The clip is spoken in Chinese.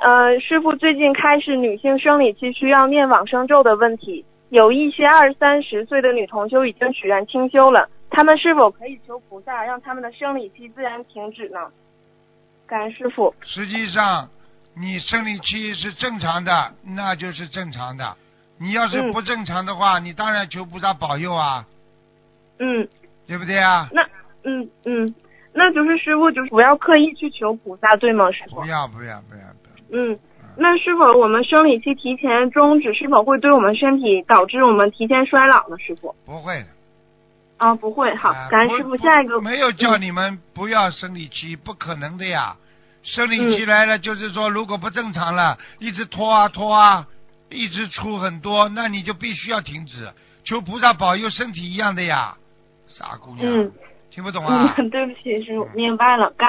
师傅最近开始女性生理期需要念往生咒的问题，有一些20、30岁的女同修已经许愿清修了，她们是否可以求菩萨让她们的生理期自然停止呢？感恩师傅。 实际上你生理期是正常的，那就是正常的，你要是不正常的话，你当然求菩萨保佑啊，对不对啊？ 那就是师傅就是不要刻意去求菩萨，对吗？师傅不要。 那是否我们生理期提前终止，是否会对我们身体导致我们提前衰老呢？师傅不会的。 不会。好，感恩师傅。下一个没有叫你们不要生理期，不可能的呀。生理期来了，就是说如果不正常了，一直拖啊，一直出很多，那你就必须要停止，求菩萨保佑身体一样的呀。傻姑娘，听不懂啊？ 对不起，师傅，明白了。